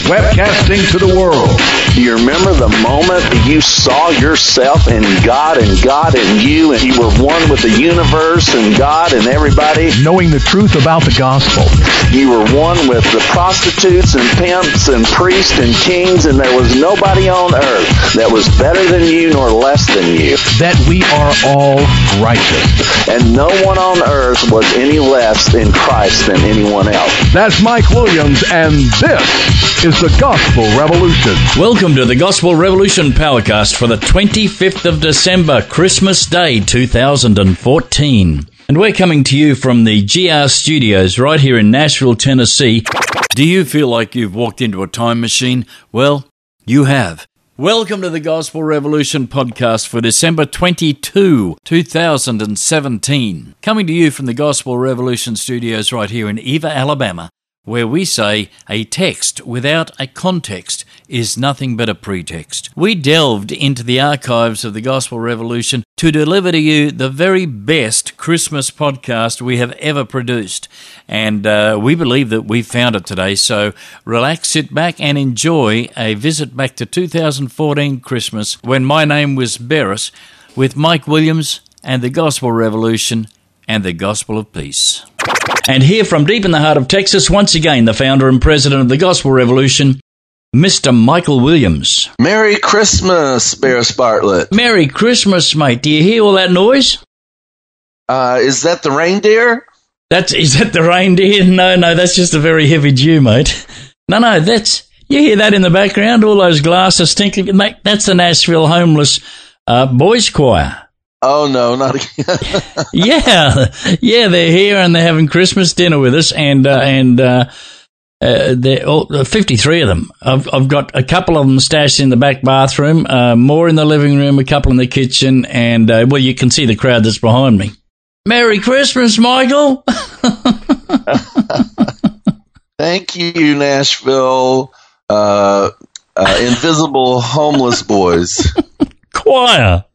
webcasting to the world. Do you remember the moment you saw yourself in God and God in you, and you were one with the universe and God and everybody? Knowing the truth about the gospel. You were one with the prostitutes and pimps and priests and kings, and there was nobody on earth that was better than you nor less than you. That we are all righteous. And no one on earth was any less in Christ than anyone else. That's Mike Williams, and this is the Gospel Revolution. Welcome to the Gospel Revolution Powercast for the 25th of December, Christmas Day 2014. And we're coming to you from the GR Studios right here in Nashville, Tennessee. Do you feel like you've walked into a time machine? Well, you have. Welcome to the Gospel Revolution podcast for December 22, 2017. Coming to you from the Gospel Revolution Studios right here in Eva, Alabama, where we say a text without a context is nothing but a pretext. We delved into the archives of the Gospel Revolution to deliver to you the very best Christmas podcast we have ever produced. And we believe that we found it today. So relax, sit back and enjoy a visit back to 2014 Christmas when my name was Beres with Mike Williams and the Gospel Revolution and the Gospel of Peace. And here from deep in the heart of Texas, once again, the founder and president of the Gospel Revolution, Mr. Michael Williams. Merry Christmas, Beres Bartlett. Merry Christmas, mate. Do you hear all that noise? Is that the reindeer? Is that the reindeer? No, that's just a very heavy Jew, mate. No, you hear that in the background, all those glasses tinkling. Mate, that's the Nashville Homeless Boys Choir. Oh, no, not again. Yeah, they're here and they're having Christmas dinner with us, and they're all, 53 of them. I've got a couple of them stashed in the back bathroom, more in the living room, a couple in the kitchen, and, well, you can see the crowd that's behind me. Merry Christmas, Michael! Thank you, Nashville, Invisible Homeless Boys. Choir.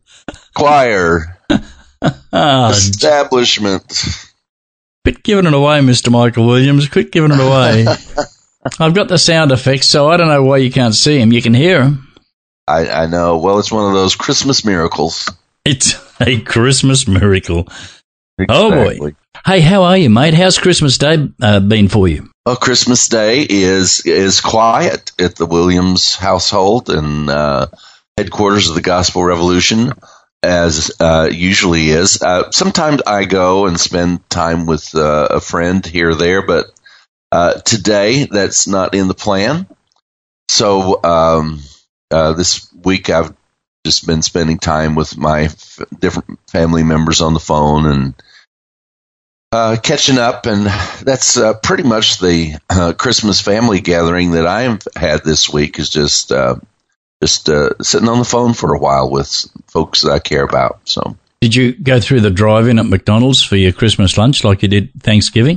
Establishment. Quit giving it away, Mr. Michael Williams. Quit giving it away. I've got the sound effects, so I don't know why you can't see him. You can hear him. I know. Well, it's one of those Christmas miracles. It's a Christmas miracle. Exactly. Oh, boy. Hey, how are you, mate? How's Christmas Day been for you? Well, Christmas Day is quiet at the Williams household and headquarters of the Gospel Revolution, as usually is. Sometimes I go and spend time with a friend here or there, but today that's not in the plan. So this week I've just been spending time with my different family members on the phone and catching up, and that's pretty much the Christmas family gathering that I've had this week, is just sitting on the phone for a while with folks that I care about. So, did you go through the drive-in at McDonald's for your Christmas lunch like you did Thanksgiving?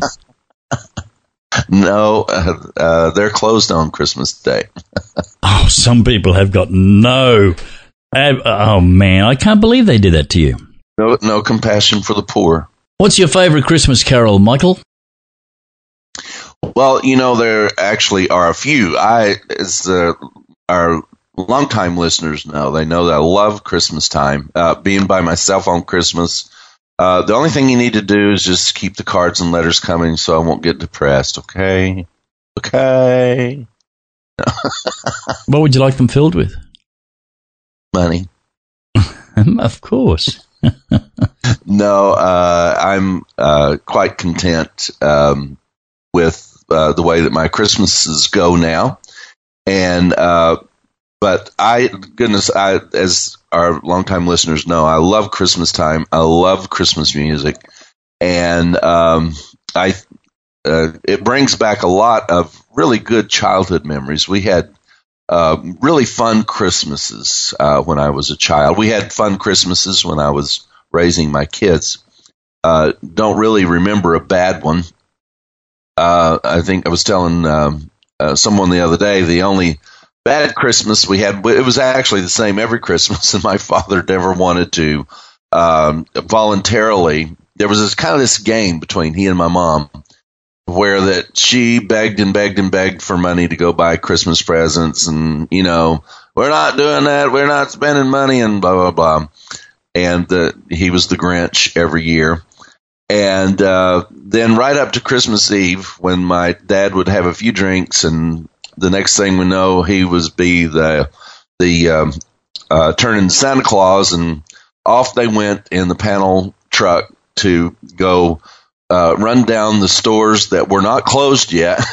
No, they're closed on Christmas Day. Oh, some people have got no. Oh man, I can't believe they did that to you. No compassion for the poor. What's your favorite Christmas carol, Michael? Well, there actually are a few. As our longtime listeners know, they know that I love Christmas time. Being by myself on Christmas, the only thing you need to do is just keep the cards and letters coming so I won't get depressed, okay? Okay. What would you like them filled with? Money. Of course. No, I'm quite content with the way that my Christmases go now. And but as our longtime listeners know, I love Christmas time. I love Christmas music, and it brings back a lot of really good childhood memories. We had really fun Christmases when I was a child. We had fun Christmases when I was raising my kids. Don't really remember a bad one. I think I was telling someone the other day, the only bad Christmas we had, it was actually the same every Christmas, and my father never wanted to voluntarily. There was this game between he and my mom where that she begged and begged and begged for money to go buy Christmas presents, and we're not doing that, we're not spending money, and blah blah blah. And he was the Grinch every year. And then right up to Christmas Eve, when my dad would have a few drinks, and the next thing we know, he was the turn into Santa Claus, and off they went in the panel truck to go run down the stores that were not closed yet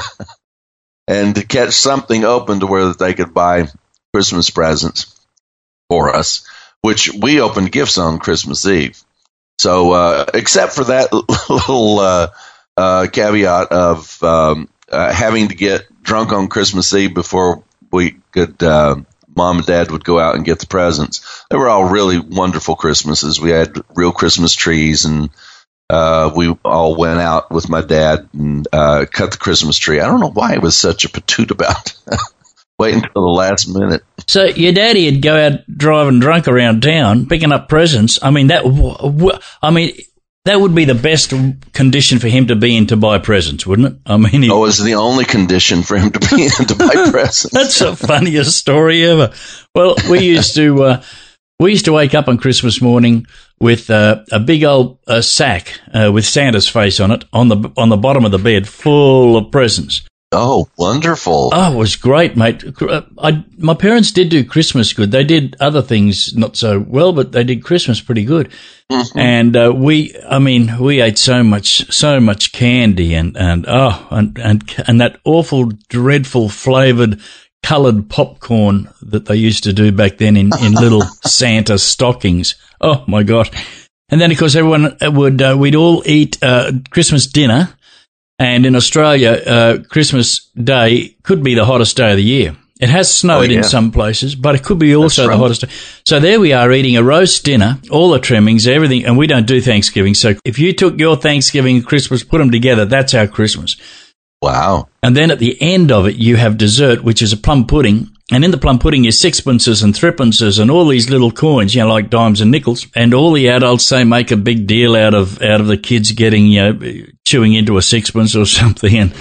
and to catch something open to where they could buy Christmas presents for us, which we opened gifts on Christmas Eve. So except for that little caveat of having to get drunk on Christmas Eve before we could, Mom and Dad would go out and get the presents. They were all really wonderful Christmases. We had real Christmas trees, and we all went out with my dad and cut the Christmas tree. I don't know why he was such a patoot about waiting until the last minute. So your daddy would go out driving drunk around town, picking up presents. I mean, that would be the best condition for him to be in to buy presents, wouldn't it? I mean, it was the only condition for him to be in to buy presents. That's the funniest story ever. Well, we used to wake up on Christmas morning with a big old sack with Santa's face on it on the bottom of the bed, full of presents. Oh, wonderful. Oh, it was great, mate. My parents did do Christmas good. They did other things not so well, but they did Christmas pretty good. Mm-hmm. And we ate so much candy and that awful, dreadful flavored coloured popcorn that they used to do back then in little Santa stockings. Oh my God. And then of course everyone we'd all eat Christmas dinner. And in Australia, Christmas Day could be the hottest day of the year. It has snowed in some places, but it could be also the hottest day. So there we are eating a roast dinner, all the trimmings, everything, and we don't do Thanksgiving. So if you took your Thanksgiving and Christmas, put them together, that's our Christmas. Wow. And then at the end of it, you have dessert, which is a plum pudding. And in the plum pudding is sixpences and threepences and all these little coins, like dimes and nickels. And all the adults, they make a big deal out of the kids getting, chewing into a sixpence or something.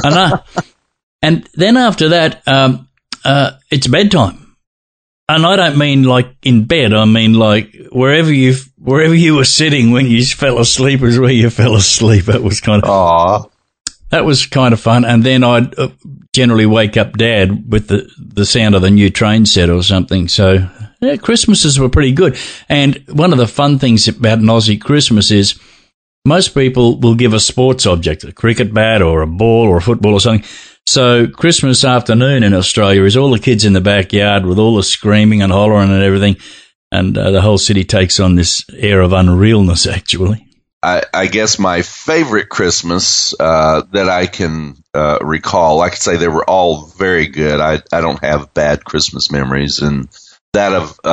And then after that, it's bedtime. And I don't mean like in bed. I mean like wherever you were sitting when you fell asleep is where you fell asleep. It was kind of... Aww. That was kind of fun. And then I'd generally wake up Dad with the sound of the new train set or something. So yeah, Christmases were pretty good. And one of the fun things about an Aussie Christmas is most people will give a sports object, a cricket bat or a ball or a football or something. So Christmas afternoon in Australia is all the kids in the backyard with all the screaming and hollering and everything. And the whole city takes on this air of unrealness, actually. I guess my favorite Christmas that I can recall, I could say they were all very good. I don't have bad Christmas memories, and that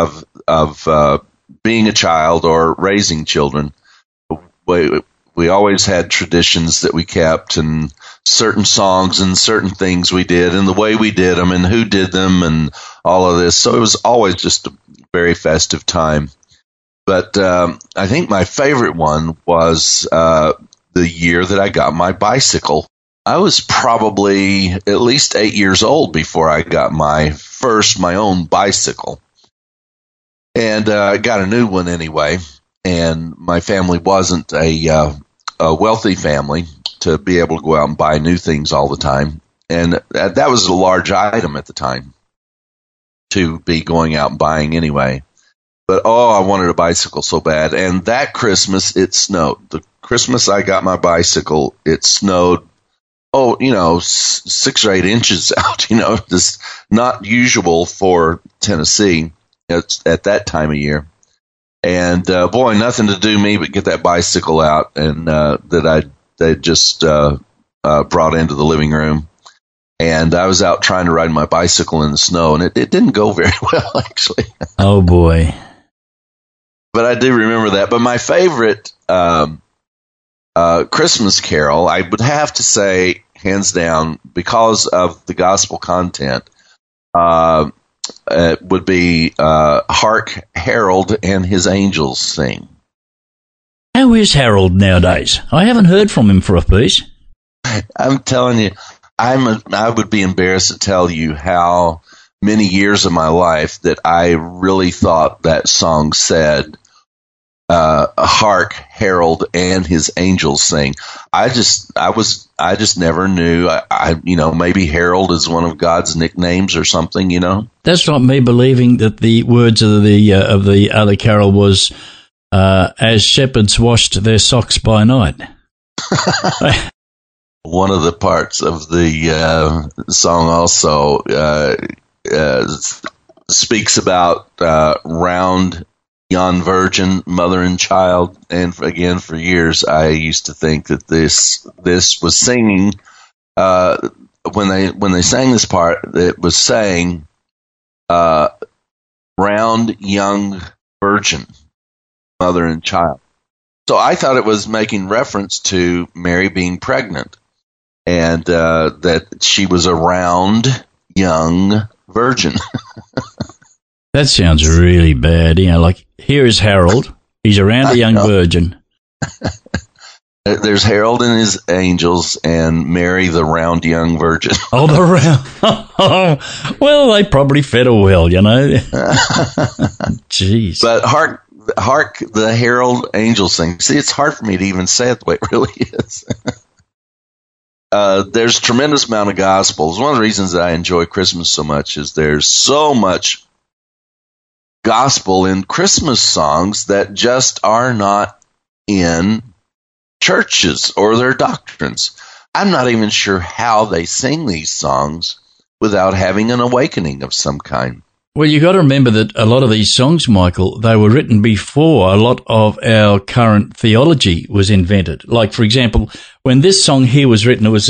of being a child or raising children, we always had traditions that we kept, and certain songs and certain things we did, and the way we did them, and who did them, and all of this. So it was always just a very festive time. But I think my favorite one was the year that I got my bicycle. I was probably at least 8 years old before I got my own bicycle. And I got a new one anyway. And my family wasn't a wealthy family to be able to go out and buy new things all the time. And that was a large item at the time to be going out and buying anyway. But, I wanted a bicycle so bad. And that Christmas, it snowed. The Christmas I got my bicycle, it snowed, 6 or 8 inches out, just not usual for Tennessee at that time of year. And, nothing to do me but get that bicycle out and they just brought into the living room. And I was out trying to ride my bicycle in the snow, and it didn't go very well, actually. Oh, boy. But I do remember that. But my favorite Christmas carol, I would have to say, hands down, because of the gospel content, it would be Hark, Herald and His Angels Sing. How is Harold nowadays? I haven't heard from him for a piece. I'm telling you, I would be embarrassed to tell you how many years of my life that I really thought that song said, "Hark, herald, and his angels sing." I just never knew. Maybe herald is one of God's nicknames or something. That's not me believing that the words of the other carol was, "As shepherds washed their socks by night." One of the parts of the song also speaks about round yon virgin, mother and child. And again, for years, I used to think that this was singing, when they sang this part, it was saying, round young virgin, mother and child. So I thought it was making reference to Mary being pregnant, and that she was a round young virgin. That sounds really bad. Like, here is Harold. He's around a young virgin. There's Harold and his angels, and Mary, the round young virgin. Oh, the round. Well, they probably fed her well, Jeez. But hark, the herald angels sing. See, it's hard for me to even say it the way it really is. There's a tremendous amount of gospels. One of the reasons that I enjoy Christmas so much is there's so much gospel in Christmas songs that just are not in churches or their doctrines. I'm not even sure how they sing these songs without having an awakening of some kind. Well, you got to remember that a lot of these songs, Michael, they were written before a lot of our current theology was invented. Like, for example, when this song here was written, it was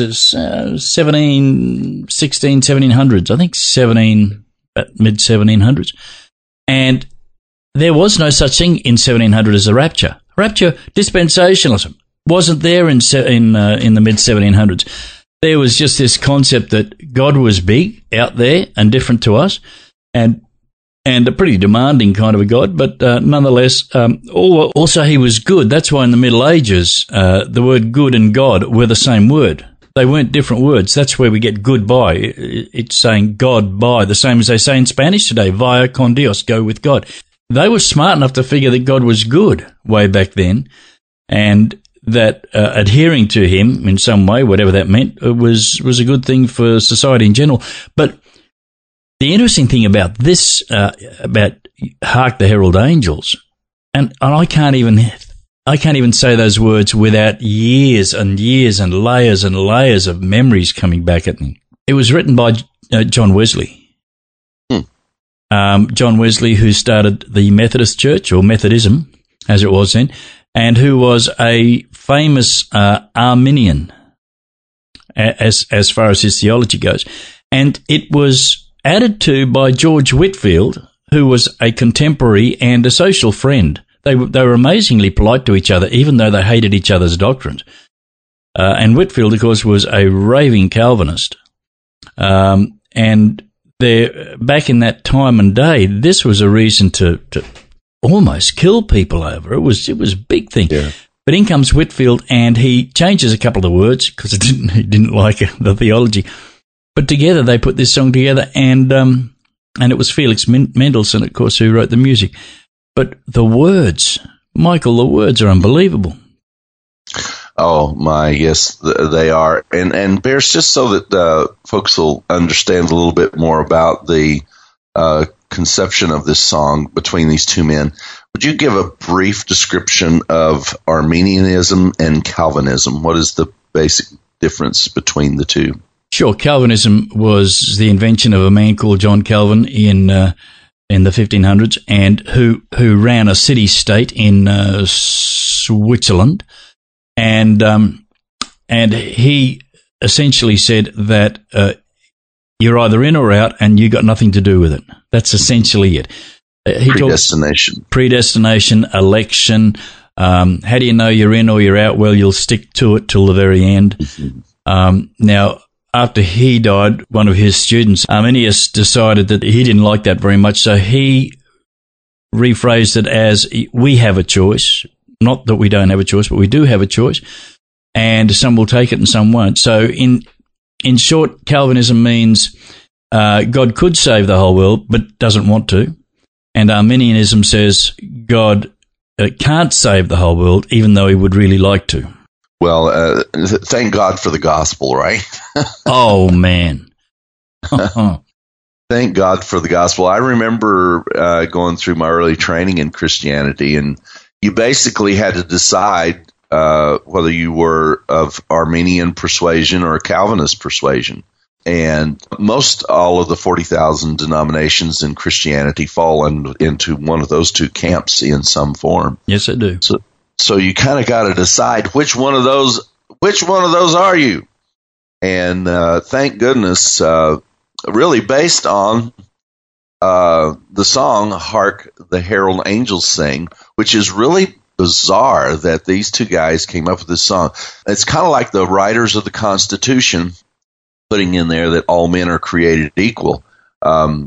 1700s, I think mid-1700s. And there was no such thing in 1700 as a rapture. Rapture, dispensationalism, wasn't there in the mid-1700s. There was just this concept that God was big out there and different to us, and a pretty demanding kind of a God, but nonetheless, also he was good. That's why in the Middle Ages, the word good and God were the same word. They weren't different words. That's where we get goodbye. It's saying God by, the same as they say in Spanish today, vaya con Dios, go with God. They were smart enough to figure that God was good way back then, and that adhering to him in some way, whatever that meant, was a good thing for society in general. But the interesting thing about this, about Hark the Herald Angels, and I can't even say those words without years and years and layers of memories coming back at me. It was written by John Wesley. John Wesley, who started the Methodist Church, or Methodism, as it was then, and who was a famous Arminian as far as his theology goes. And it was added to by George Whitefield, who was a contemporary and a social friend. They were amazingly polite to each other, even though they hated each other's doctrines. And Whitefield, of course, was a raving Calvinist. And back in that time and day, this was a reason to almost kill people over. It was a big thing. Yeah. But in comes Whitefield, and he changes a couple of the words because he didn't like the theology. But together they put this song together, and it was Felix Mendelssohn, of course, who wrote the music. But the words, Michael, the words are unbelievable. Oh my, yes, they are. And Bears, just so that folks will understand a little bit more about the conception of this song between these two men, would you give a brief description of Arminianism and Calvinism? What is the basic difference between the two? Sure. Calvinism was the invention of a man called John Calvin in the 1500s, and who ran a city-state in Switzerland, and he essentially said that you're either in or out, and you got nothing to do with it. That's essentially it. Predestination, election. How do you know you're in or you're out? Well, you'll stick to it till the very end. Mm-hmm. Now, after he died, one of his students, Arminius, decided that he didn't like that very much, so he rephrased it as, we have a choice. Not that we don't have a choice, but we do have a choice. and some will take it and some won't. So in short, Calvinism means God could save the whole world but doesn't want to. And Arminianism says God can't save the whole world even though he would really like to. Well, thank God for the gospel, right? Oh, man. Thank God for the gospel. I remember going through my early training in Christianity, and you basically had to decide whether you were of Arminian persuasion or Calvinist persuasion. And most all of the 40,000 denominations in Christianity fall into one of those two camps in some form. Yes, I do. So you kind of got to decide which one of those are you? And thank goodness, really based on the song "Hark the Herald Angels Sing," which is really bizarre that these two guys came up with this song. It's kind of like the writers of the Constitution putting in there that all men are created equal. And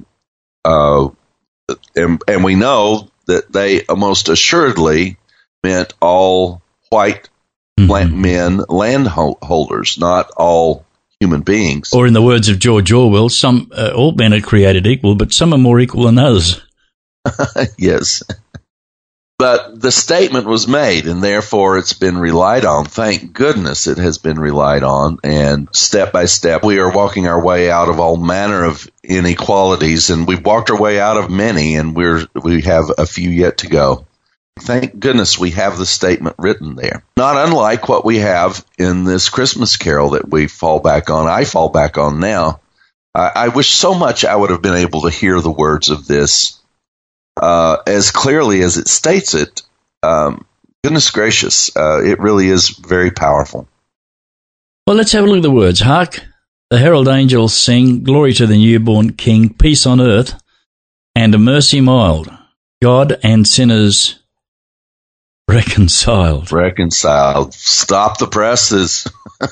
we know that they most assuredly meant all white men, landholders, not all human beings. Or in the words of George Orwell, all men are created equal, but some are more equal than others. Yes. But the statement was made, and therefore it's been relied on. Thank goodness it has been relied on. And step by step, we are walking our way out of all manner of inequalities, and we've walked our way out of many, and we have a few yet to go. Thank goodness we have the statement written there. Not unlike what we have in this Christmas carol that we fall back on. I fall back on now. I wish so much I would have been able to hear the words of this as clearly as it states it. Goodness gracious, it really is very powerful. Well, let's have a look at the words. Hark, the herald angels sing, glory to the newborn King, peace on earth, and a mercy mild, God and sinners reconciled. Stop the presses.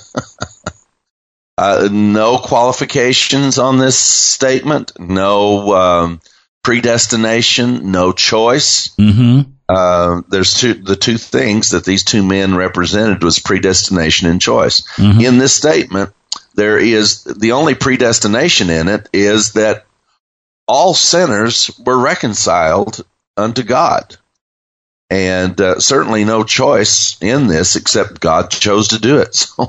No qualifications on this statement. No predestination. No choice. Mm-hmm. There's the two things that these two men represented was predestination and choice. Mm-hmm. In this statement, there is the only predestination in it is that all sinners were reconciled unto God. And certainly no choice in this except God chose to do it. So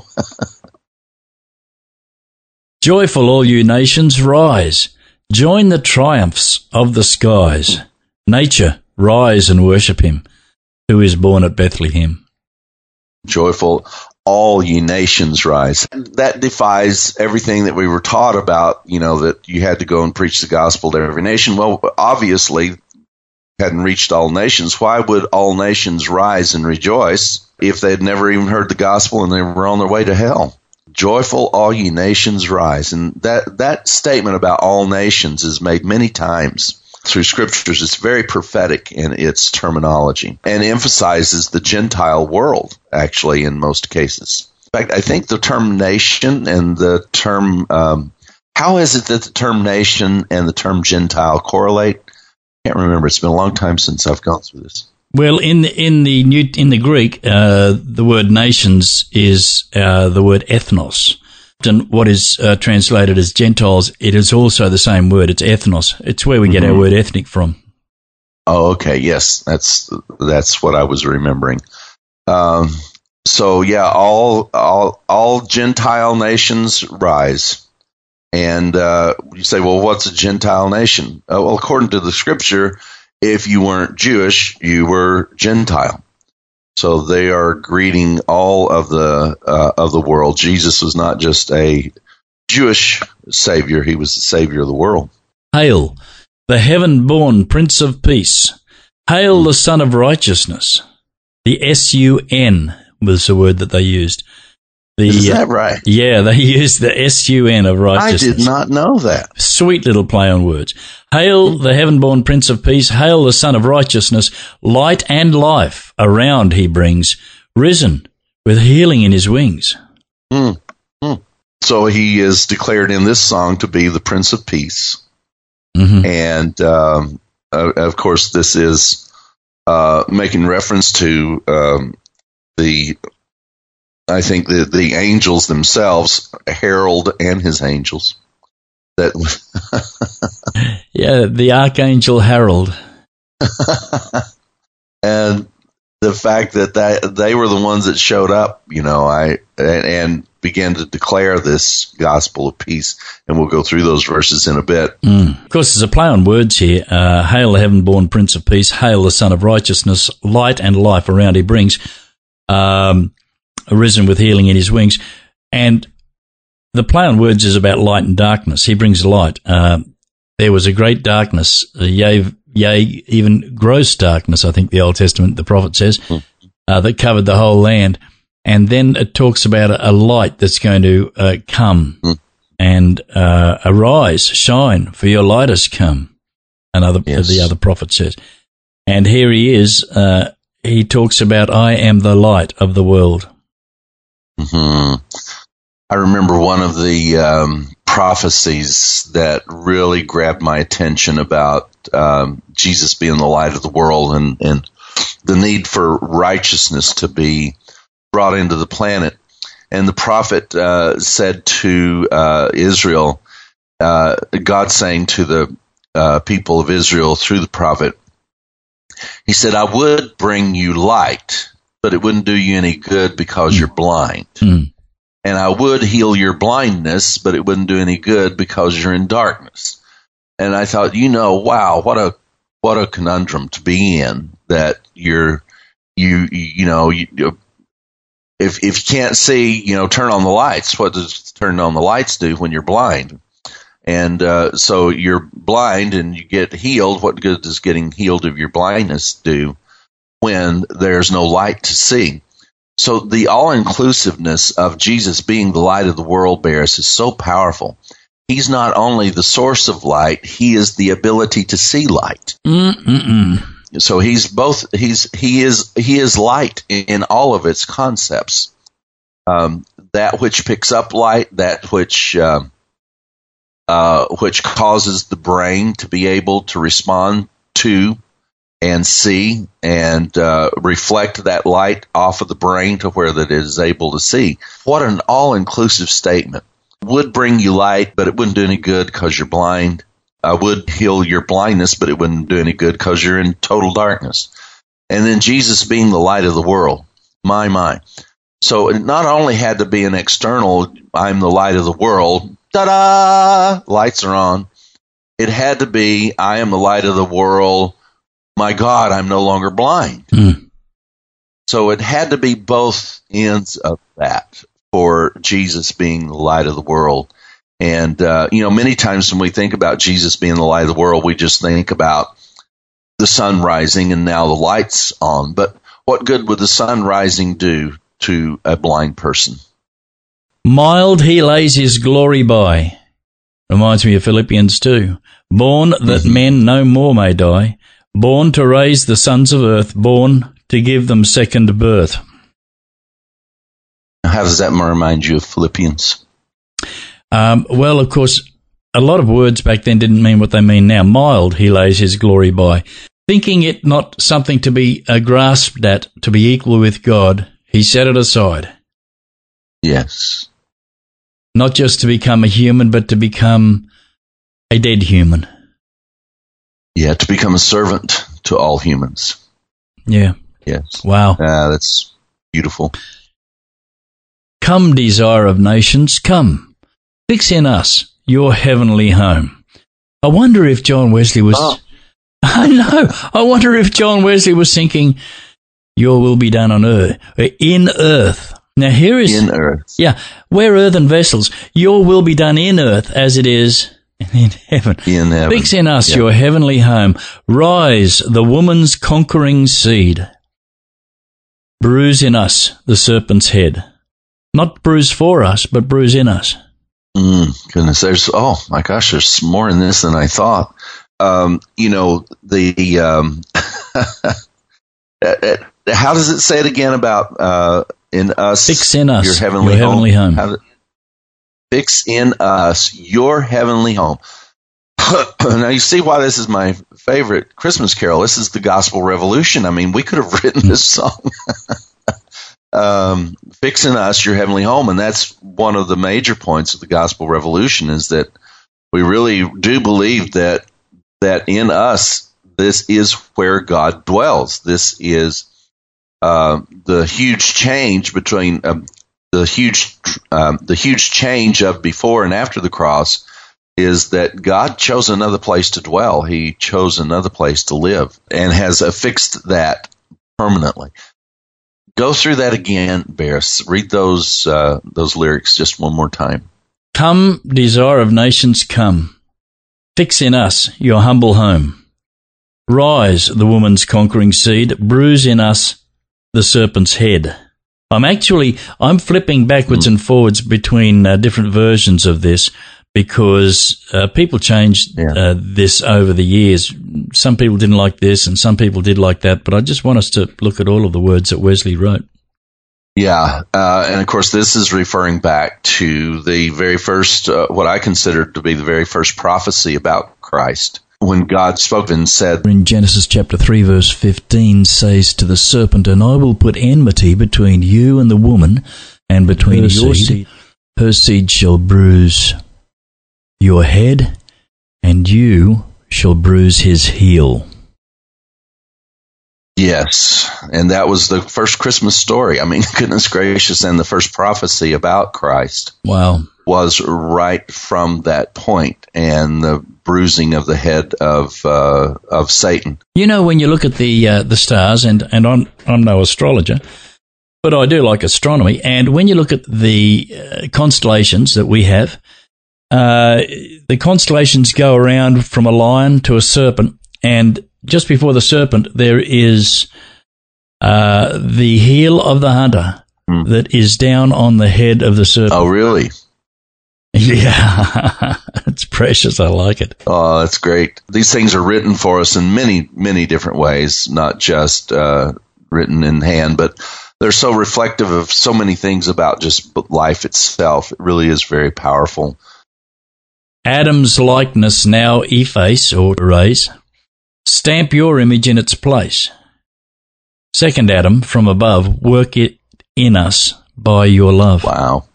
joyful, all you nations, rise. Join the triumphs of the skies. Nature, rise and worship him, who is born at Bethlehem. Joyful, all ye nations, rise. That defies everything that we were taught about, that you had to go and preach the gospel to every nation. Well, obviously, hadn't reached all nations. Why would all nations rise and rejoice if they'd never even heard the gospel and they were on their way to hell? Joyful, all ye nations, rise. And that statement about all nations is made many times through scriptures. It's very prophetic in its terminology and emphasizes the Gentile world, actually, in most cases. In fact, I think the term nation and the term, how is it that the term nation and the term Gentile correlate? I can't remember. It's been a long time since I've gone through this. Well, in the Greek, the word nations is the word ethnos, and what is translated as Gentiles, it is also the same word. It's ethnos. It's where we get our word ethnic from. Oh, okay. Yes, that's what I was remembering. So yeah, all Gentile nations rise. And you say, well, what's a Gentile nation? Well, according to the scripture, if you weren't Jewish, you were Gentile. So they are greeting all of the world. Jesus was not just a Jewish Savior; he was the Savior of the world. Hail, the heaven-born Prince of Peace! Hail, the Son of Righteousness! The S-U-N was the word that they used. Is that right? Yeah, they used the S-U-N of righteousness. I did not know that. Sweet little play on words. Hail, the heaven-born Prince of Peace. Hail, the Son of Righteousness. Light and life around he brings, risen with healing in his wings. So he is declared in this song to be the Prince of Peace. Mm-hmm. And, of course, this is making reference to the I think the angels themselves, Harold and his angels, that yeah, the Archangel Harold. And the fact that they were the ones that showed up, and began to declare this gospel of peace. And we'll go through those verses in a bit. Of course, there's a play on words here. Hail the heaven-born Prince of Peace. Hail the Son of Righteousness. Light and life around he brings. Arisen with healing in his wings. And the play on words is about light and darkness. He brings light. There was a great darkness, yea, even gross darkness, I think the Old Testament, the prophet says, that covered the whole land. And then it talks about a light that's going to come and arise, shine, for your light has come, the other prophet says. And here he is, he talks about, I am the light of the world. Mm-hmm. I remember one of the prophecies that really grabbed my attention about Jesus being the light of the world and the need for righteousness to be brought into the planet. And the prophet said to Israel, God saying to the people of Israel through the prophet, he said, I would bring you light, but it wouldn't do you any good because you're blind. And I would heal your blindness, but it wouldn't do any good because you're in darkness. And I thought, wow, what a conundrum to be in, that if you can't see, turn on the lights. What does turning on the lights do when you're blind? And so you're blind and you get healed. What good does getting healed of your blindness do when there's no light to see? So the all-inclusiveness of Jesus being the light of the world, Barris, is so powerful. He's not only the source of light, he is the ability to see light. So he's both. He is light in all of its concepts. That which picks up light, that which causes the brain to be able to respond to and see and reflect that light off of the brain to where that it is able to see. What an all-inclusive statement. Would bring you light, but it wouldn't do any good because you're blind. Would heal your blindness, but it wouldn't do any good because you're in total darkness. And then Jesus being the light of the world. My. So it not only had to be an external, I'm the light of the world, ta-da, lights are on. It had to be, I am the light of the world, my God, I'm no longer blind. So it had to be both ends of that for Jesus being the light of the world. And, many times when we think about Jesus being the light of the world, we just think about the sun rising and now the light's on. But what good would the sun rising do to a blind person? Mild he lays his glory by. Reminds me of Philippians 2. Born that men no more may die. Born to raise the sons of earth, born to give them second birth. How does that remind you of Philippians? Well, of course, a lot of words back then didn't mean what they mean now. Mild he lays his glory by. Thinking it not something to be grasped at, to be equal with God, he set it aside. Yes. Not just to become a human, but to become a dead human. Yeah, to become a servant to all humans. Yeah. Yes. Wow. That's beautiful. Come, desire of nations, come. Fix in us your heavenly home. I wonder if John Wesley was... Oh. I know. I wonder if John Wesley was thinking, your will be done on earth, in earth. Now here is... In earth. Yeah. We're earthen vessels. Your will be done in earth as it is in heaven. In heaven. Fix in us your heavenly home. Rise, the woman's conquering seed. Bruise in us the serpent's head. Not bruise for us, but bruise in us. Goodness, there's more in this than I thought. How does it say it again about in us? Fix in us your heavenly home. Fix in us your heavenly home. Now you see why this is my favorite Christmas carol. This is the Gospel Revolution. I mean, we could have written this song fix in us your heavenly home. And that's one of the major points of the gospel revolution, is that we really do believe that in us, this is where God dwells. This is the huge change between the huge change of before and after the cross is that God chose another place to dwell. He chose another place to live and has affixed that permanently. Go through that again, Barris. Read those lyrics just one more time. Come, desire of nations, come. Fix in us your humble home. Rise, the woman's conquering seed. Bruise in us the serpent's head. I'm flipping backwards and forwards between different versions of this because people changed this over the years. Some people didn't like this and some people did like that, but I just want us to look at all of the words that Wesley wrote. Yeah, and of course this is referring back to the very first, what I consider to be the very first prophecy about Christ. When God spoke and said in Genesis chapter 3 verse 15 says to the serpent, and I will put enmity between you and the woman, and between your seed. Her seed shall bruise your head, and you shall bruise his heel. Yes, and that was the first Christmas story. I mean, goodness gracious, and the first prophecy about Christ. Wow. Was right from that point, and the bruising of the head of Satan. You know, when you look at the stars, and I'm no astrologer, but I do like astronomy, and when you look at the constellations that we have, the constellations go around from a lion to a serpent, and just before the serpent there is the heel of the hunter that is down on the head of the serpent. Oh, really? Yeah, it's precious. I like it. Oh, that's great. These things are written for us in many, many different ways, not just written in hand, but they're so reflective of so many things about just life itself. It really is very powerful. Adam's likeness now efface or erase. Stamp your image in its place. Second Adam from above, work it in us by your love. Wow.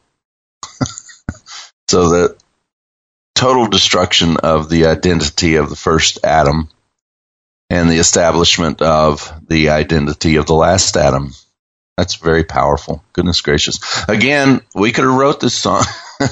So the total destruction of the identity of the first Adam and the establishment of the identity of the last Adam. That's very powerful. Goodness gracious. Again, we could have wrote this song.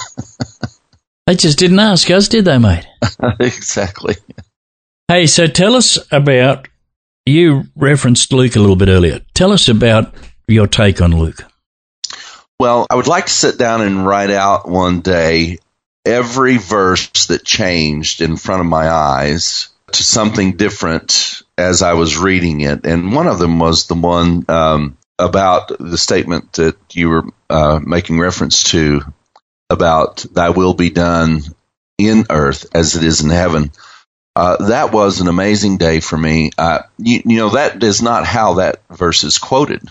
They just didn't ask us, did they, mate? Exactly. Hey, so tell us about, you referenced Luke a little bit earlier. Tell us about your take on Luke. Well, I would like to sit down and write out one day every verse that changed in front of my eyes to something different as I was reading it. And one of them was the one about the statement that you were making reference to about thy will be done in earth as it is in heaven. That was an amazing day for me. You know, that is not how that verse is quoted.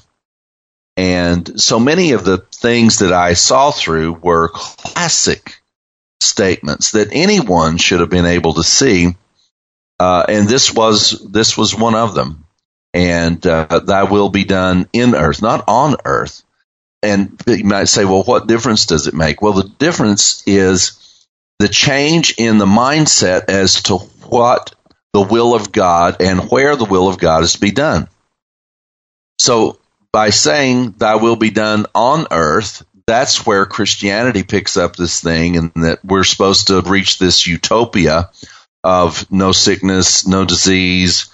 And so many of the things that I saw through were classic statements that anyone should have been able to see. And this was one of them. And thy will be done in earth, not on earth. And you might say, well, what difference does it make? Well, the difference is the change in the mindset as to what the will of God and where the will of God is to be done. So by saying thy will be done on earth, that's where Christianity picks up this thing, and that we're supposed to reach this utopia of no sickness, no disease,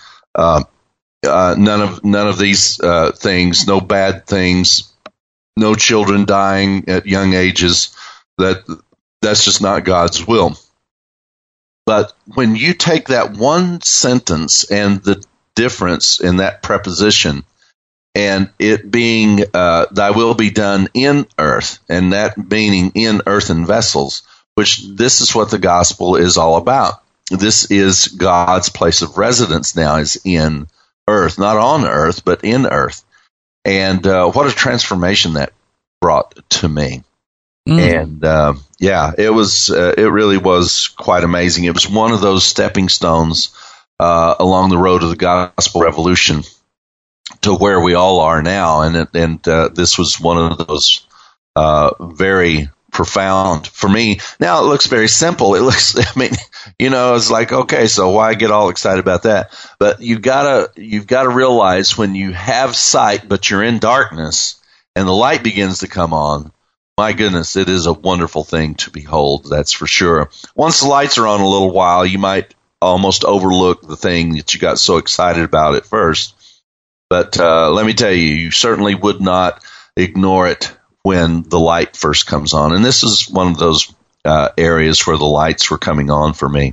none of these things, no bad things, no children dying at young ages. That's just not God's will. But when you take that one sentence and the difference in that preposition, and it being thy will be done in earth, and that meaning in earthen vessels, which this is what the gospel is all about. This is God's place of residence now, is in earth, not on earth, but in earth. And what a transformation that brought to me. And it really was quite amazing. It was one of those stepping stones along the road of the gospel revolution to where we all are now. And this was one of those very profound for me. Now it looks very simple. It looks, I mean, it's like, okay, so why get all excited about that? But you've got to realize when you have sight, but you're in darkness and the light begins to come on, my goodness, it is a wonderful thing to behold. That's for sure. Once the lights are on a little while, you might almost overlook the thing that you got so excited about at first. But let me tell you, you certainly would not ignore it when the light first comes on. And this is one of those areas where the lights were coming on for me.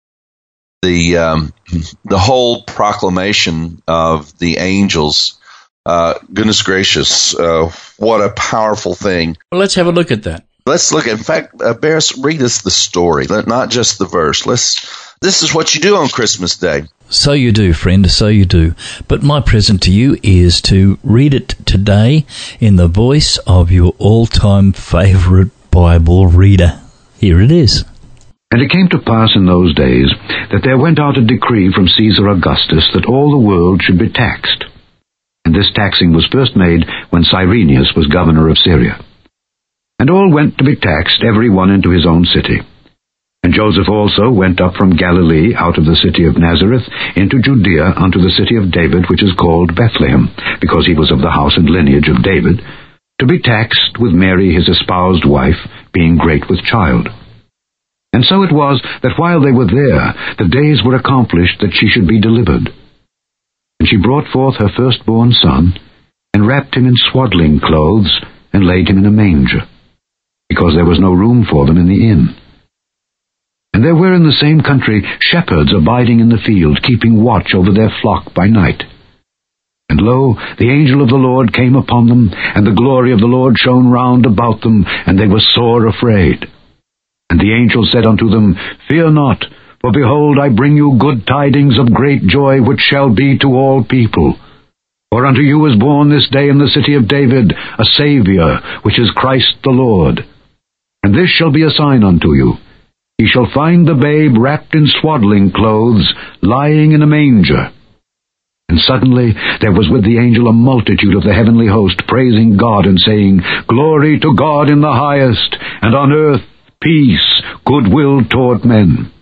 The whole proclamation of the angels, goodness gracious, what a powerful thing. Well, let's have a look at that. Let's look. In fact, Bears, read us the story, not just the verse. This is what you do on Christmas Day. So you do, friend, so you do. But my present to you is to read it today in the voice of your all-time favorite Bible reader. Here it is. And it came to pass in those days that there went out a decree from Caesar Augustus that all the world should be taxed. And this taxing was first made when Cyrenius was governor of Syria. And all went to be taxed, every one into his own city. And Joseph also went up from Galilee out of the city of Nazareth into Judea unto the city of David, which is called Bethlehem, because he was of the house and lineage of David, to be taxed with Mary his espoused wife, being great with child. And so it was that while they were there, the days were accomplished that she should be delivered. And she brought forth her firstborn son, and wrapped him in swaddling clothes, and laid him in a manger, because there was no room for them in the inn. And there were in the same country shepherds abiding in the field, keeping watch over their flock by night. And lo, the angel of the Lord came upon them, and the glory of the Lord shone round about them, and they were sore afraid. And the angel said unto them, Fear not, for behold, I bring you good tidings of great joy, which shall be to all people. For unto you is born this day in the city of David a Saviour, which is Christ the Lord. And this shall be a sign unto you. Ye shall find the babe wrapped in swaddling clothes, lying in a manger. And suddenly there was with the angel a multitude of the heavenly host, praising God and saying, Glory to God in the highest, and on earth peace, goodwill toward men.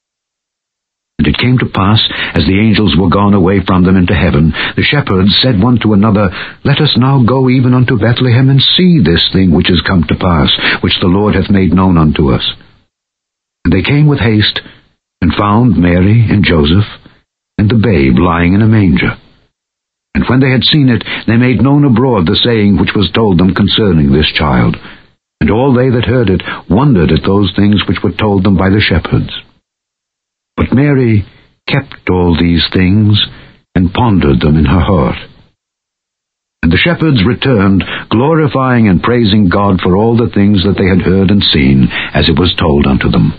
And it came to pass, as the angels were gone away from them into heaven, the shepherds said one to another, Let us now go even unto Bethlehem, and see this thing which is come to pass, which the Lord hath made known unto us. And they came with haste, and found Mary and Joseph, and the babe lying in a manger. And when they had seen it, they made known abroad the saying which was told them concerning this child. And all they that heard it wondered at those things which were told them by the shepherds. But Mary kept all these things, and pondered them in her heart. And the shepherds returned, glorifying and praising God for all the things that they had heard and seen, as it was told unto them.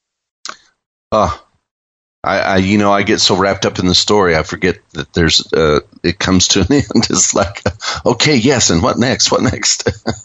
I get so wrapped up in the story, I forget that it comes to an end. It's like, okay, yes, and what next? What next?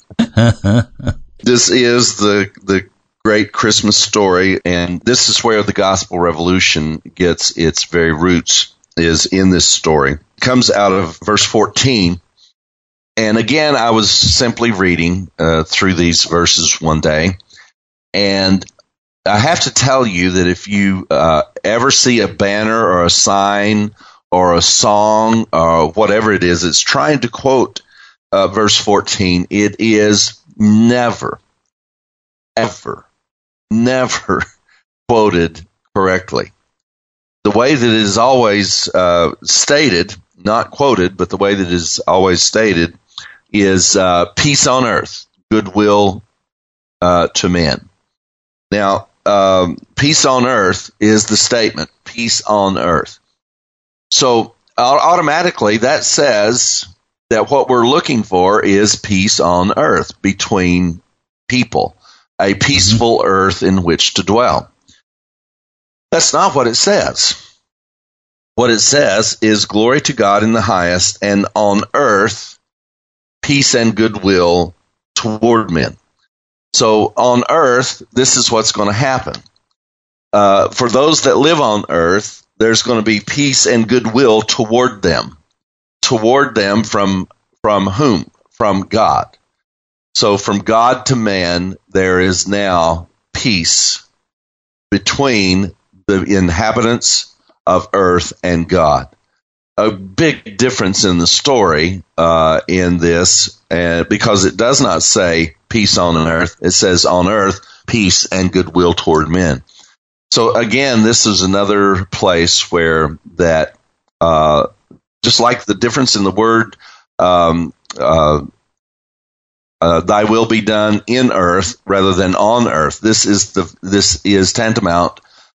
This is the great Christmas story, and this is where the gospel revolution gets its very roots, is in this story. It comes out of verse 14, and again, I was simply reading through these verses one day, and I have to tell you that if you ever see a banner or a sign or a song or whatever it is, it's trying to quote verse 14, it is never, ever, never quoted correctly. The way that it is always stated, not quoted, but the way that it is always stated is peace on earth, goodwill to men. Now, peace on earth is the statement, peace on earth. So automatically that says that what we're looking for is peace on earth between people, a peaceful earth in which to dwell. That's not what it says. What it says is glory to God in the highest, and on earth, peace and goodwill toward men. So on earth, this is what's going to happen. For those that live on earth, there's going to be peace and goodwill toward them. toward them from whom? From God. So from God to man, there is now peace between the inhabitants of earth and God. A big difference in the story in this, because it does not say peace on earth. It says on earth, peace and goodwill toward men. So again, this is another place where that, just like the difference in the word, thy will be done in earth rather than on earth. This is tantamount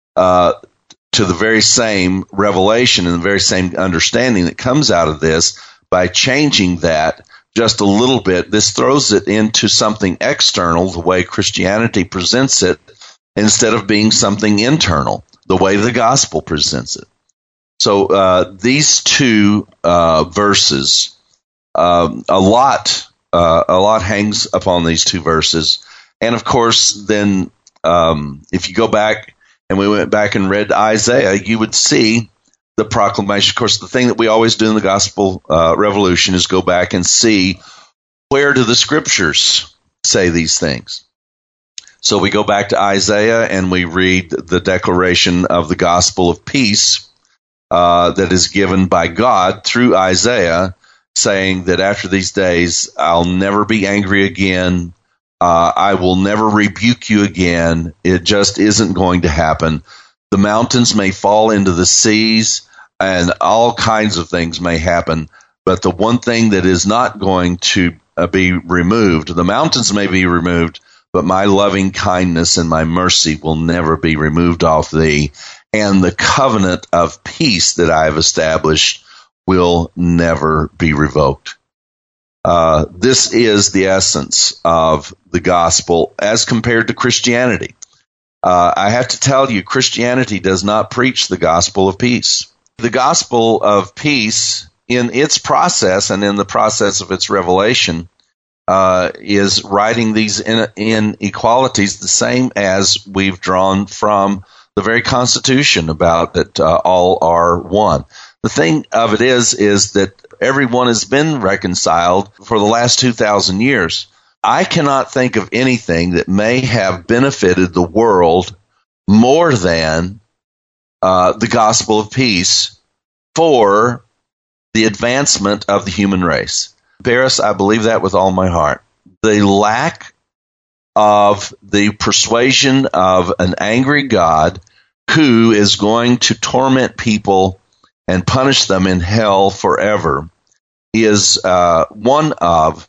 to the very same revelation and the very same understanding that comes out of this. By changing that just a little bit, this throws it into something external, the way Christianity presents it, instead of being something internal, the way the gospel presents it. So these two verses, a lot hangs upon these two verses. And of course, then if you go back and we went back and read Isaiah, you would see the proclamation. Of course, the thing that we always do in the Gospel Revolution is go back and see, where do the Scriptures say these things? So we go back to Isaiah and we read the declaration of the gospel of peace that is given by God through Isaiah, saying that after these days, I'll never be angry again. I will never rebuke you again. It just isn't going to happen. The mountains may fall into the seas and all kinds of things may happen. But the one thing that is not going to be removed, the mountains may be removed, but my loving kindness and my mercy will never be removed off thee. And the covenant of peace that I have established will never be revoked. This is the essence of the gospel as compared to Christianity. I have to tell you, Christianity does not preach the gospel of peace. The gospel of peace, in its process and in the process of its revelation, is writing these inequalities the same as we've drawn from the very Constitution about that all are one. The thing of it is that everyone has been reconciled for the last 2,000 years. I cannot think of anything that may have benefited the world more than the gospel of peace for the advancement of the human race. Barris, I believe that with all my heart. The lack of the persuasion of an angry God who is going to torment people and punish them in hell forever is one of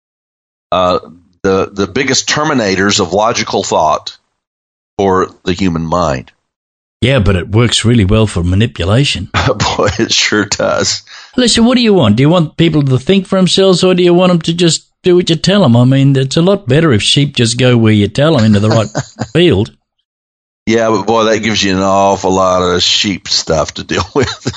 the biggest terminators of logical thought for the human mind. Yeah, but it works really well for manipulation. Boy, it sure does. Listen, what do you want? Do you want people to think for themselves, or do you want them to just do what you tell them? I mean, it's a lot better if sheep just go where you tell them, into the right field. Yeah, but boy, that gives you an awful lot of sheep stuff to deal with.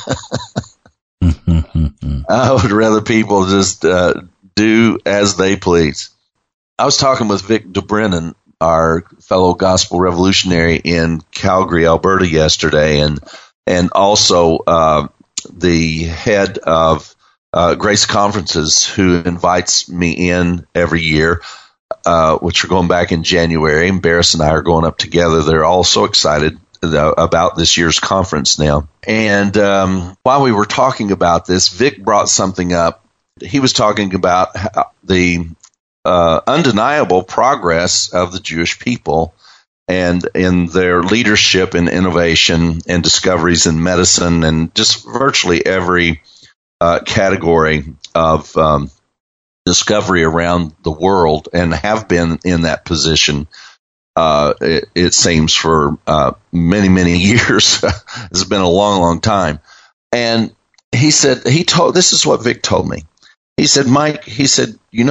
I would rather people just do as they please. I was talking with Vic Dobrynin, our fellow gospel revolutionary in Calgary, Alberta, yesterday, and also the head of Grace Conferences, who invites me in every year, which are going back in January. And Barris and I are going up together. They're all so excited about this year's conference now. And while we were talking about this, Vic brought something up. He was talking about the undeniable progress of the Jewish people and in their leadership in innovation and discoveries in medicine and just virtually every category of discovery around the world, and have been in that position, it seems, for many, many years. It's been a long, long time. And he said, this is what Vic told me. He said, Mike, he said, he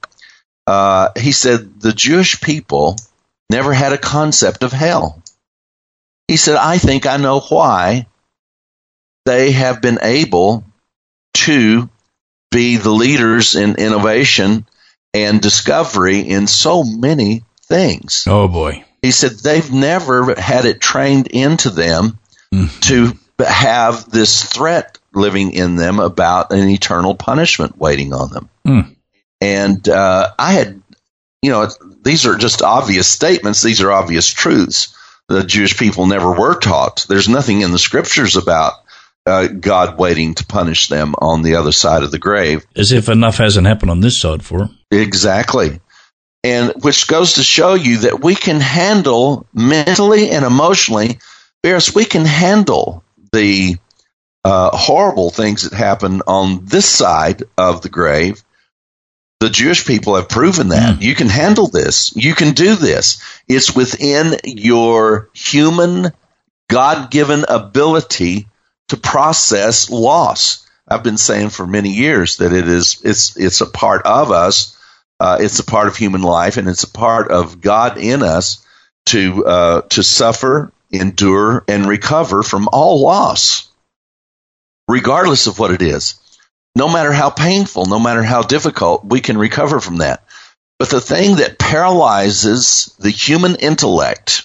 said, the Jewish people never had a concept of hell. He said, I think I know why they have been able to be the leaders in innovation and discovery in so many things. Oh, boy. He said they've never had it trained into them to have this threat living in them about an eternal punishment waiting on them. And I had, these are just obvious statements. These are obvious truths. The Jewish people never were taught. There's nothing in the scriptures about God waiting to punish them on the other side of the grave. As if enough hasn't happened on this side for them. Exactly. And which goes to show you that we can handle mentally and emotionally, Bears, we can handle the horrible things that happen on this side of the grave. The Jewish people have proven that. You can handle this. You can do this. It's within your human, God-given ability to process loss. I've been saying for many years that it's a part of us. It's a part of human life, and it's a part of God in us to suffer, endure, and recover from all loss, regardless of what it is. No matter how painful, no matter how difficult, we can recover from that. But the thing that paralyzes the human intellect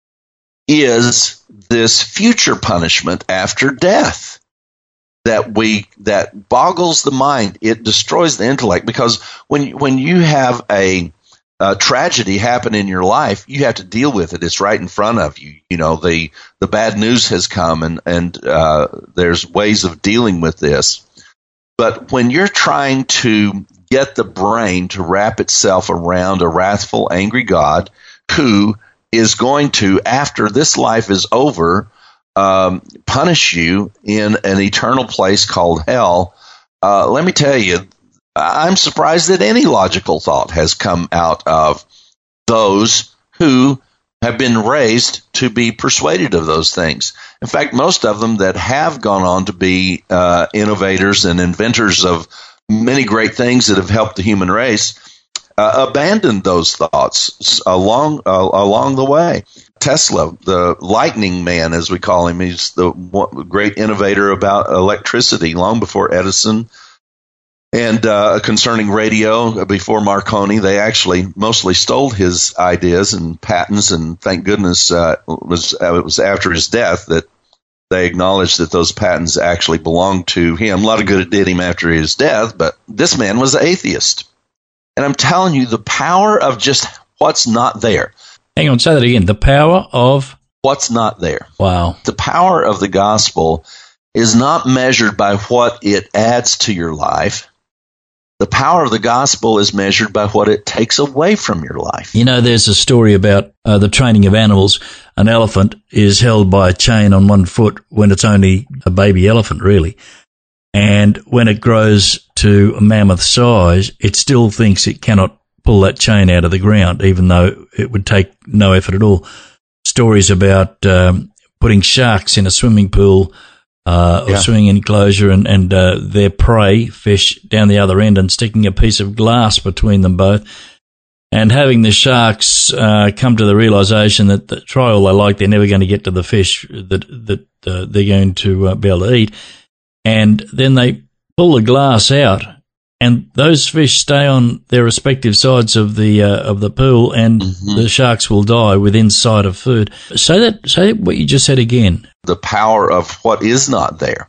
is this future punishment after death that boggles the mind. It destroys the intellect, because when you have a tragedy happen in your life, you have to deal with it. It's right in front of you. The bad news has come, and there's ways of dealing with this. But when you're trying to get the brain to wrap itself around a wrathful, angry God who is going to, after this life is over, punish you in an eternal place called hell, let me tell you, I'm surprised that any logical thought has come out of those who have been raised to be persuaded of those things. In fact, most of them that have gone on to be innovators and inventors of many great things that have helped the human race abandoned those thoughts along the way. Tesla, the lightning man, as we call him, he's the great innovator about electricity long before Edison. And concerning radio, before Marconi, they actually mostly stole his ideas and patents, and thank goodness it was after his death that they acknowledged that those patents actually belonged to him. A lot of good it did him after his death, but this man was an atheist. And I'm telling you, the power of just what's not there. Hang on, say that again. The power of? What's not there. Wow. The power of the gospel is not measured by what it adds to your life. The power of the gospel is measured by what it takes away from your life. There's a story about the training of animals. An elephant is held by a chain on one foot when it's only a baby elephant, really. And when it grows to a mammoth size, it still thinks it cannot pull that chain out of the ground, even though it would take no effort at all. Stories about putting sharks in a swimming pool or swimming enclosure and their prey, fish, down the other end, and sticking a piece of glass between them both, and having the sharks come to the realization that try all they like, they're never going to get to the fish that they're going to be able to eat. And then they pull the glass out, and those fish stay on their respective sides of the pool, and the sharks will die within sight of food. Say what you just said again. The power of what is not there.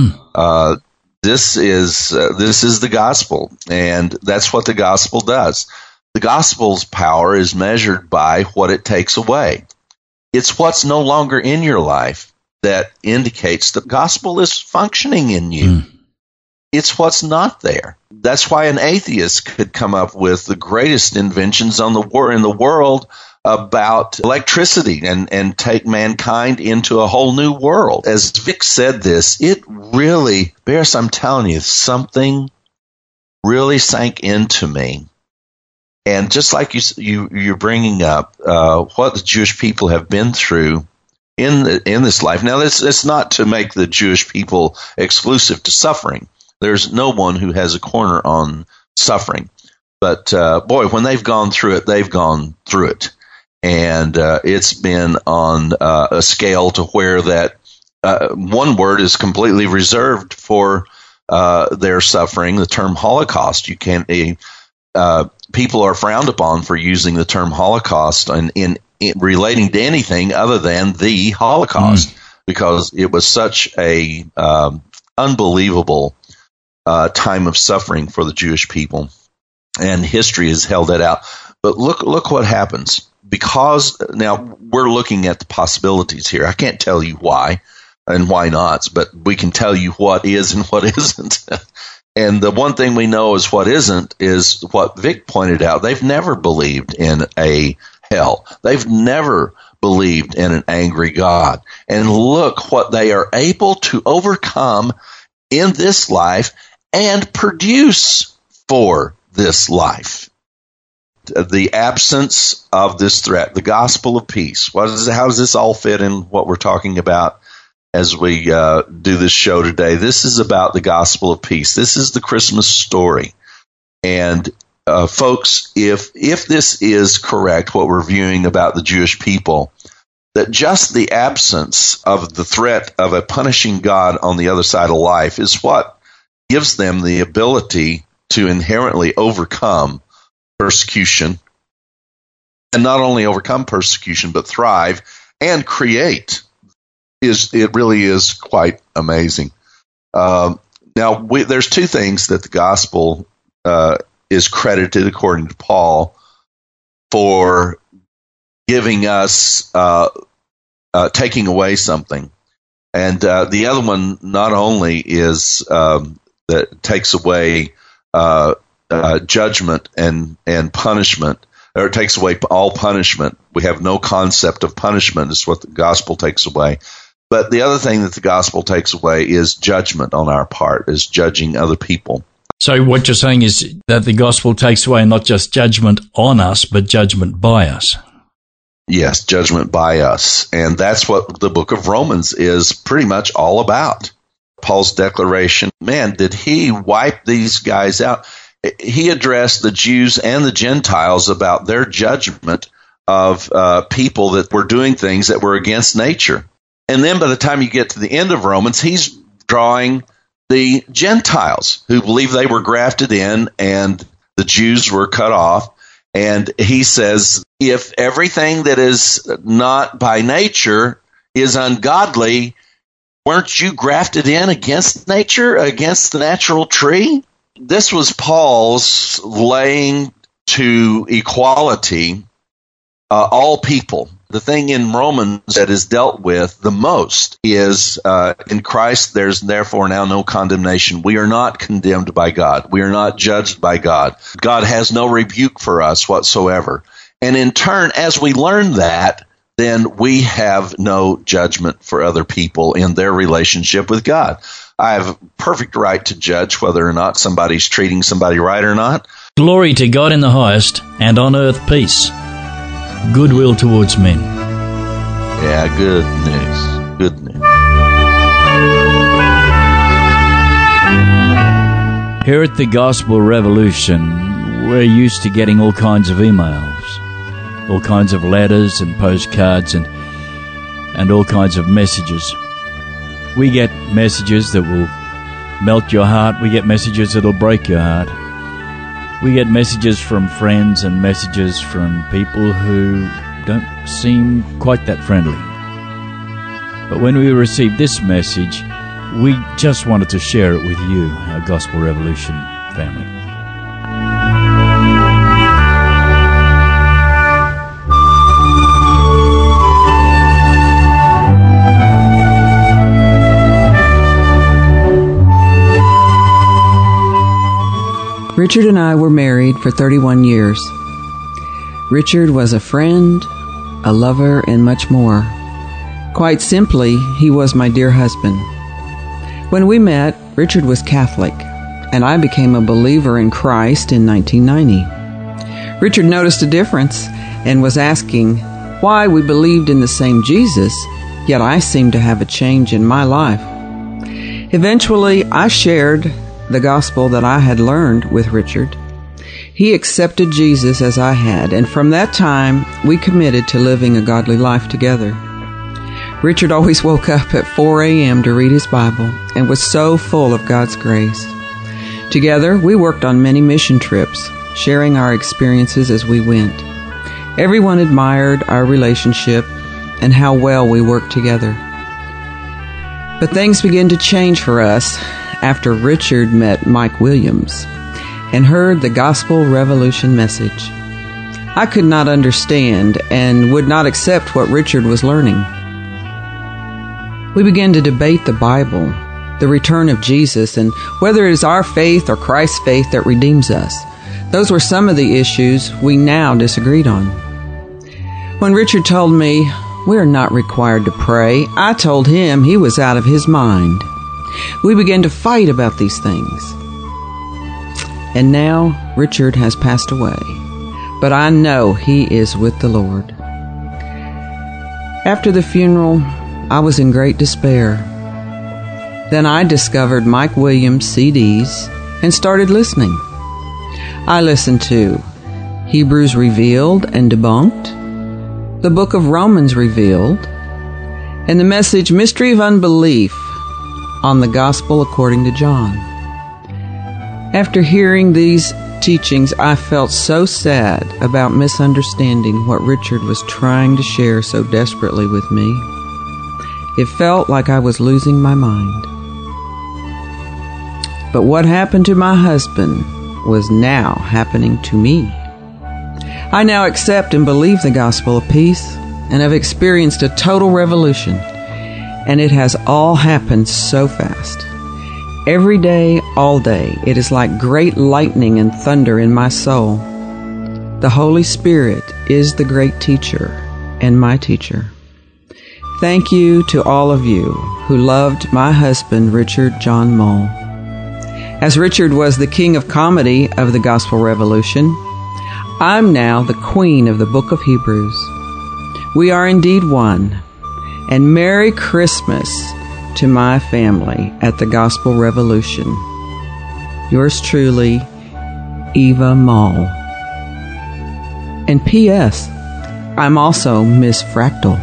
This is the gospel, and that's what the gospel does. The gospel's power is measured by what it takes away. It's what's no longer in your life that indicates the gospel is functioning in you. It's what's not there. That's why an atheist could come up with the greatest inventions in the world about electricity and take mankind into a whole new world. As Vic said this, it really, Bears, I'm telling you, something really sank into me. And just like you're bringing up what the Jewish people have been through in this life. Now, it's not to make the Jewish people exclusive to suffering. There's no one who has a corner on suffering. But, boy, when they've gone through it, they've gone through it. And it's been on a scale to where that one word is completely reserved for their suffering, the term Holocaust. You can't people are frowned upon for using the term Holocaust in relating to anything other than the Holocaust, because it was such a unbelievable time of suffering for the Jewish people, and history has held that out. But look what happens. Because now we're looking at the possibilities here. I can't tell you why and why not, but we can tell you what is and what isn't. And the one thing we know is what isn't is what Vic pointed out. They've never believed in a hell. They've never believed in an angry God. And look what they are able to overcome in this life and produce for this life. The absence of this threat, the gospel of peace. How does this all fit in what we're talking about as we do this show today? This is about the gospel of peace. This is the Christmas story. And folks, if this is correct, what we're viewing about the Jewish people, that just the absence of the threat of a punishing God on the other side of life is what gives them the ability to inherently overcome persecution, and not only overcome persecution, but thrive and create. It really is quite amazing. Now, there's two things that the gospel is credited, according to Paul, for giving us, taking away something. And the other one not only is that takes away judgment and punishment, or it takes away all punishment. We have no concept of punishment is what the gospel takes away. But the other thing that the gospel takes away is judgment on our part, is judging other people. So what you're saying is that the gospel takes away not just judgment on us, but judgment by us. Yes, judgment by us. And that's what the book of Romans is pretty much all about. Paul's declaration, man, did he wipe these guys out? He addressed the Jews and the Gentiles about their judgment of people that were doing things that were against nature. And then by the time you get to the end of Romans, he's drawing the Gentiles who believe they were grafted in and the Jews were cut off. And he says, if everything that is not by nature is ungodly, weren't you grafted in against nature, against the natural tree? This was Paul's laying to equality all people. The thing in Romans that is dealt with the most is in Christ there's therefore now no condemnation. We are not condemned by God. We are not judged by God. God has no rebuke for us whatsoever. And in turn, as we learn that, then we have no judgment for other people in their relationship with God. I have a perfect right to judge whether or not somebody's treating somebody right or not. Glory to God in the highest, and on earth peace, goodwill towards men. Yeah, good news. Good news. Here at the Gospel Revolution, we're used to getting all kinds of emails, all kinds of letters and postcards and all kinds of messages. We get messages that will melt your heart. We get messages that will break your heart. We get messages from friends and messages from people who don't seem quite that friendly. But when we received this message, we just wanted to share it with you, our Gospel Revolution family. Richard and I were married for 31 years. Richard was a friend, a lover, and much more. Quite simply, he was my dear husband. When we met, Richard was Catholic, and I became a believer in Christ in 1990. Richard noticed a difference and was asking why we believed in the same Jesus, yet I seemed to have a change in my life. Eventually, I shared the gospel that I had learned with Richard. He accepted Jesus as I had, and from that time, we committed to living a godly life together. Richard always woke up at 4 a.m. to read his Bible and was so full of God's grace. Together, we worked on many mission trips, sharing our experiences as we went. Everyone admired our relationship and how well we worked together. But things began to change for us after Richard met Mike Williams and heard the Gospel Revolution message. I could not understand and would not accept what Richard was learning. We began to debate the Bible, the return of Jesus, and whether it is our faith or Christ's faith that redeems us. Those were some of the issues we now disagreed on. When Richard told me we are not required to pray, I told him he was out of his mind. We began to fight about these things. And now Richard has passed away, but I know he is with the Lord. After the funeral, I was in great despair. Then I discovered Mike Williams' CDs and started listening. I listened to Hebrews Revealed and Debunked, the Book of Romans Revealed, and the message Mystery of Unbelief on the Gospel according to John. After hearing these teachings, I felt so sad about misunderstanding what Richard was trying to share so desperately with me. It felt like I was losing my mind. But what happened to my husband was now happening to me. I now accept and believe the gospel of peace and have experienced a total revolution, and it has all happened so fast. Every day, all day, it is like great lightning and thunder in my soul. The Holy Spirit is the great teacher and my teacher. Thank you to all of you who loved my husband, Richard John Mull. As Richard was the king of comedy of the Gospel Revolution, I'm now the queen of the book of Hebrews. We are indeed one. And Merry Christmas to my family at the Gospel Revolution. Yours truly, Eva Mull. And P.S. I'm also Miss Fractal.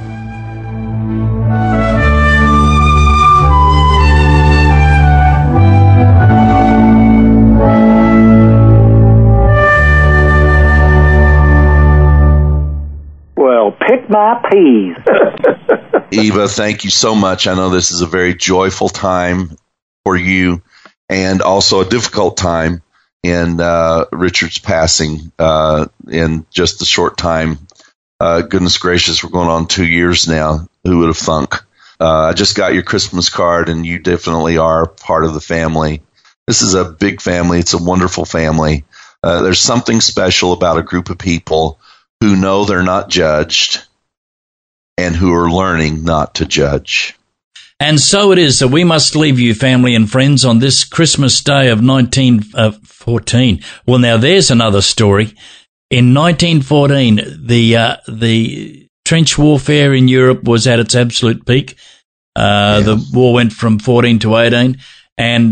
Pick my peas. Eva, thank you so much. I know this is a very joyful time for you and also a difficult time in Richard's passing in just a short time. Goodness gracious, we're going on 2 years now. Who would have thunk? I just got your Christmas card, and you definitely are part of the family. This is a big family. It's a wonderful family. There's something special about a group of people who know they're not judged and who are learning not to judge. And so it is that we must leave you, family and friends, on this Christmas Day of 1914. Well, now there's another story. In 1914, the trench warfare in Europe was at its absolute peak. The war went from 14 to 18, and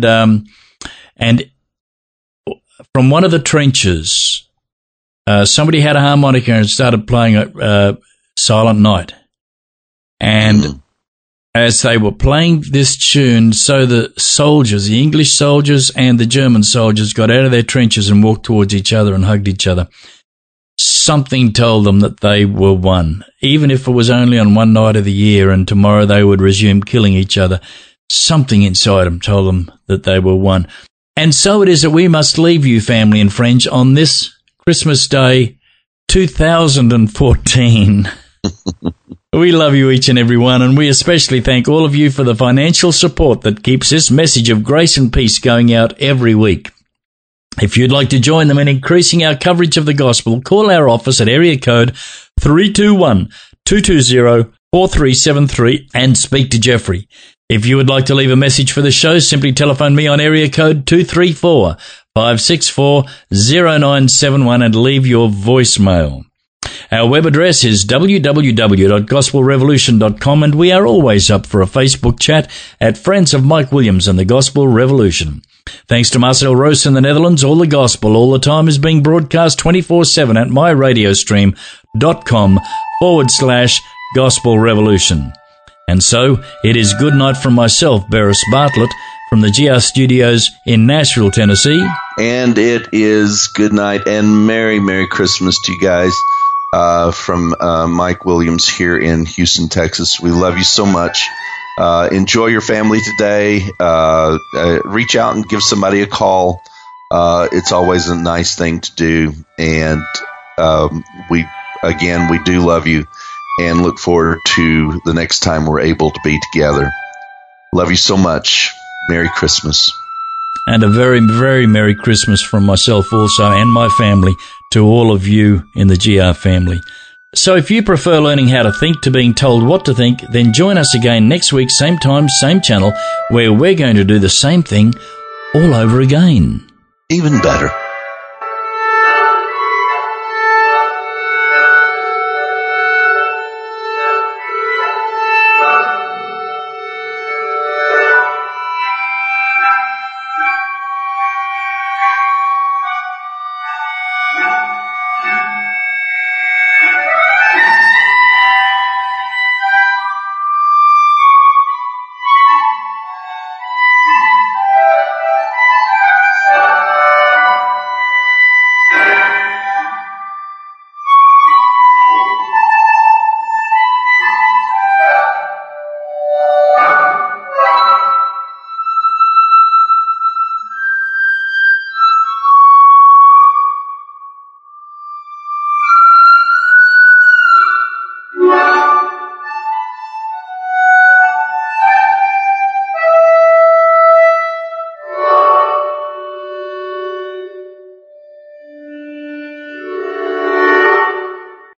from one of the trenches, somebody had a harmonica and started playing Silent Night. And as they were playing this tune, so the soldiers, the English soldiers and the German soldiers, got out of their trenches and walked towards each other and hugged each other. Something told them that they were one, even if it was only on one night of the year and tomorrow they would resume killing each other. Something inside them told them that they were one. And so it is that we must leave you, family and friends, on this Christmas Day 2014. We love you, each and every one, and we especially thank all of you for the financial support that keeps this message of grace and peace going out every week. If you'd like to join them in increasing our coverage of the gospel, call our office at area code 321-220-4373 and speak to Jeffrey. If you would like to leave a message for the show, simply telephone me on area code 234-564-0971 and leave your voicemail. Our web address is www.gospelrevolution.com, and we are always up for a Facebook chat at Friends of Mike Williams and the Gospel Revolution. Thanks to Marcel Roos in the Netherlands, all the gospel all the time is being broadcast 24/7 at myradiostream.com/Gospel Revolution. And so, it is good night from myself, Beres Bartlett, from the GR Studios in Nashville, Tennessee. And it is good night and Merry Christmas to you guys from Mike Williams here in Houston, Texas. We love you so much. Enjoy your family today. Reach out and give somebody a call. It's always a nice thing to do. And we do love you and look forward to the next time we're able to be together. Love you so much. Merry Christmas. And a very, very Merry Christmas from myself also and my family to all of you in the GR family. So if you prefer learning how to think to being told what to think, then join us again next week, same time, same channel, where we're going to do the same thing all over again. Even better.